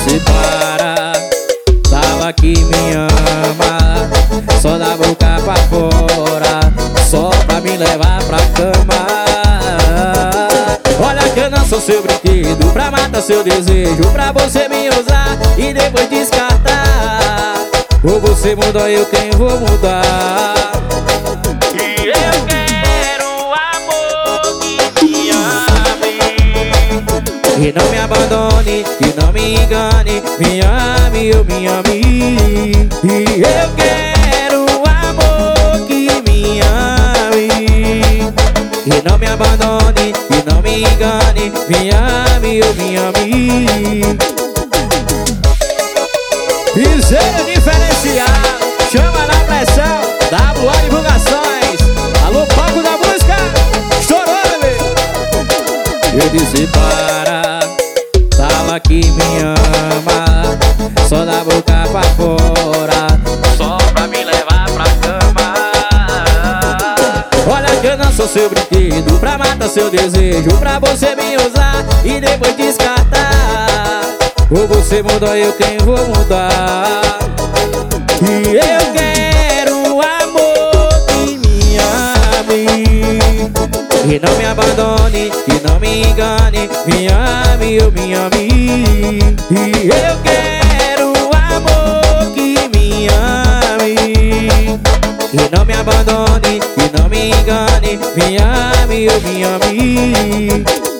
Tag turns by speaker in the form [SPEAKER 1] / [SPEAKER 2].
[SPEAKER 1] disse para, fala que me ama, só da boca pra fora, só pra me levar pra cama. Olha que eu não sou seu brinquedo pra matar seu desejo, pra você me usar e depois descartar. Ou você muda, eu quem vou mudar. E eu quero um amor que me ame e não me abandone, e não me engane. Me ame, eu me ame. E eu quero um amor que me ame e não me abandone, e não me engane. Me ame, eu me ame. Piseiro diferenciado, chama na pressão, WA Divulgações. Alô, palco da música, estourou, bebê. Eu disse para, fala que me ama, só da boca pra fora, só pra me levar pra cama. Olha que eu não sou seu brinquedo pra matar seu desejo, pra você me usar e depois descartar. Ou você muda, eu quem vou mudar. E eu quero um amor que me ame e não me abandone, e não me engane. Me ame, eu me ame. E eu quero um amor que me ame e não me abandone, e não me engane. Me ame, eu me ame.